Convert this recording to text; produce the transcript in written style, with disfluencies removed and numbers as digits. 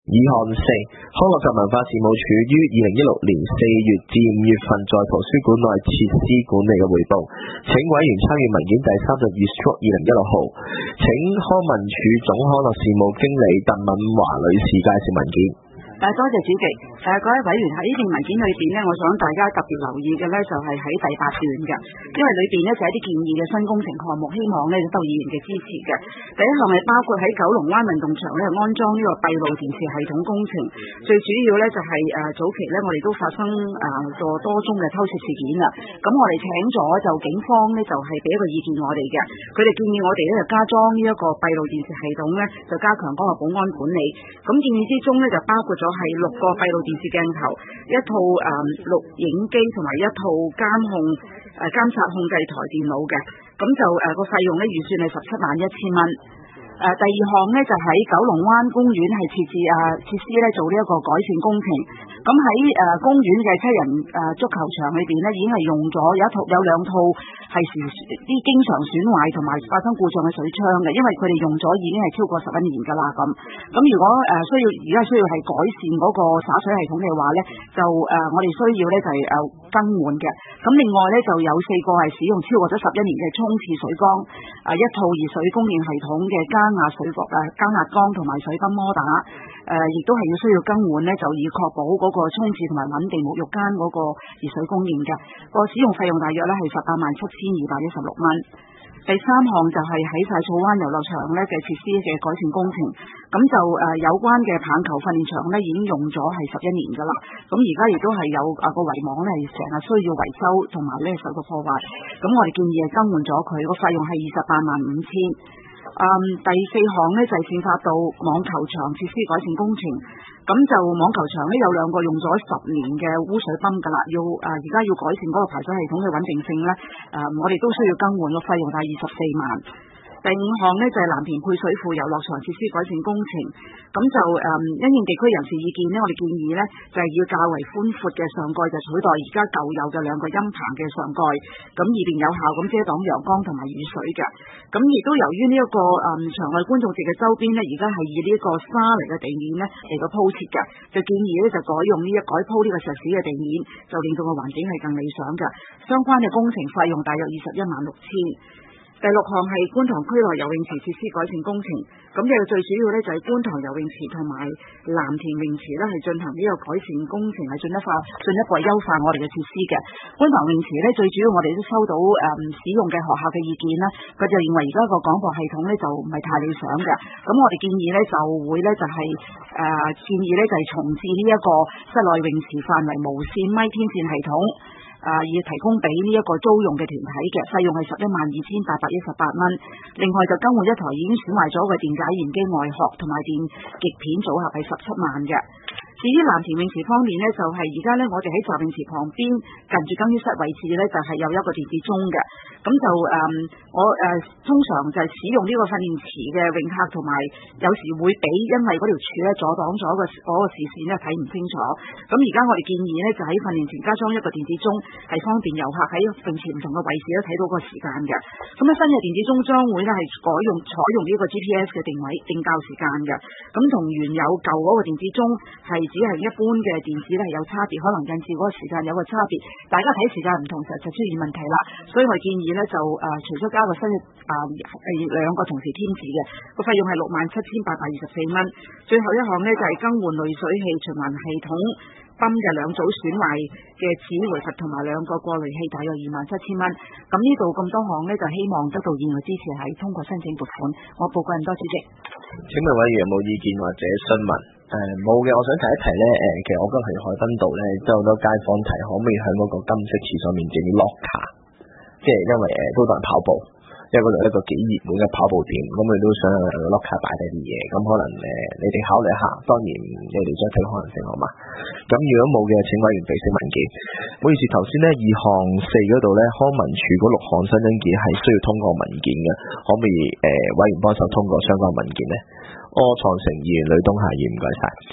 二項四，康樂及文化事務署於2016年4月至5月份在圖書館內設施管理嘅匯報，請委員參閱文件第32/2016號，請康文署總康樂事務經理鄧敏華女士介紹文件。 多謝主席。各位委員喺呢段文件裏邊呢，我想大家特別留意嘅呢，就係喺第8段嘅，因為裏邊呢就係一啲建議嘅新工程項目，希望呢得到議員嘅支持嘅。第一項係包括喺九龍灣運動場呢安裝呢個閉路電視系統工程，最主要呢就係早期呢我哋都發生咗多宗嘅偷竊事件啦。咁我哋請咗就警方呢就係俾一個意見我哋嘅，佢哋建議我哋呢就加裝呢一個閉路電視系統呢，就加強嗰個保安管理。咁建議之中呢就包括咗係6個閉路電視鏡頭、一套錄影機同埋一套監察控制台電腦嘅，咁就個費用呢預算係171000蚊。第二項呢就喺九龍灣公園係設施呢做呢一個改善工程。咁喺公園嘅7人足球場裏邊呢已經係用咗有兩套係啲經常損壞同埋發生故障嘅水槍嘅，因為佢哋用咗已經係超過11年㗎啦咁。咁如果而家需要係改善嗰個灑水系統嘅話呢，就我哋需要呢就係更換嘅。咁另外呢就有4個係使用超過咗11年嘅沖廁水缸，一套熱水供應系統嘅加壓缸同埋水泵摩打，亦都係要需要更換呢，就以確保嗰個沖廁同埋穩定沐浴間嗰個熱水供應嘅。個使用費用大約呢係187,216蚊。第3項就係喺晒草灣遊樂場呢嘅設施嘅改善工程，咁就有關嘅棒球訓練場呢已經用咗係11年㗎啦，咁而家亦都係有個圍網呢係成日需要維修同埋呢受到破壞，咁我哋建議係更換咗佢，個費用係285,000。第4項呢就係善發道網球場設施改善工程，咁就網球場呢有2個用咗10年嘅污水泵㗎啦，而家要改善嗰個排水系統嘅穩定性呢，我哋都需要更換，個費用係24萬。第5項呢就係藍田配水庫遊樂場設施改善工程，咁就因應地區人士意見呢，我哋建議呢就係要較為寬闊嘅上蓋就取代而家舊有嘅2個陰棚嘅上蓋，咁以便有效咁遮擋陽光同埋雨水嘅。咁亦都由於呢一個場內觀眾席嘅周邊呢，而家係以呢個沙泥嘅地面呢嚟個鋪設嘅，就建議呢就改鋪呢個石屎嘅地面，就令到個環境係更理想嘅。相關嘅工程費用大約216,000。第6項係觀塘區內游泳池設施改善工程，咁嘅最主要呢就係觀塘游泳池同埋藍田泳池呢係進行呢個改善工程，係進一步優化我哋嘅設施嘅。觀塘泳池呢最主要我哋都收到使用嘅學校嘅意見啦，佢就認為而家個廣播系統呢就唔係太理想嘅，咁我哋建議呢就會呢就係重置呢一個室內泳池範圍無線咪天線系統。要提供俾呢一個租用嘅團體嘅，費用係12,818蚊。另外就更換一台已經損壞咗嘅電解燃機外殼同埋電極片組合係17萬嘅。至於藍田泳池方面呢，就係而家呢，我哋喺集泳池旁邊近住更衣室位置呢，就係有一個電子鐘嘅。咁就我通常就係使用呢個訓練池嘅泳客同埋有時會俾因為嗰條柱呢阻擋咗嗰個視線呢睇唔清楚。咁而家我哋建議呢，就喺訓練前加裝一個電子鐘，係方便遊客喺泳池唔同嘅位置都睇到個時間嘅。咁新嘅電子鐘將會呢係採用呢個 GPS 嘅定校時間嘅。咁同原有舊嗰個電子鐘係只係一般嘅電子呢係有差別，可能引致嗰個時間有個差別，大家睇時間唔同時就出現問題啦。所以我建議呢，就除咗加個新嘅2個同時添置嘅，個費用係67,824蚊。最後一項呢，就係更換濾水器循環系統泵嘅2組損壞嘅齒回閥同埋2個過濾器，大約27,000蚊。咁呢度咁多項呢，就希望得到議員嘅支持，係通過申請撥款。我報告咁多，主席。 請問委員有冇意見或者詢問？冇嘅，我想提一提呢，其實我今日去海濱道呢，都好多街坊提可唔可以喺嗰個金色廁所面整啲 locker， 即係因為都多人跑步，因為嗰度一個幾熱門嘅跑步點，咁佢都想locker 擺低啲嘢，咁可能你哋考慮下，當然你哋再睇可能性好嘛？咁如果冇嘅，請委員備寫文件。唔好意思，頭先呢2項4嗰度呢，康文署嗰6項新增件係需要通過文件嘅，可唔可以委員幫手通過相關文件呢？柯創盛議員、呂東霞議員，唔該晒。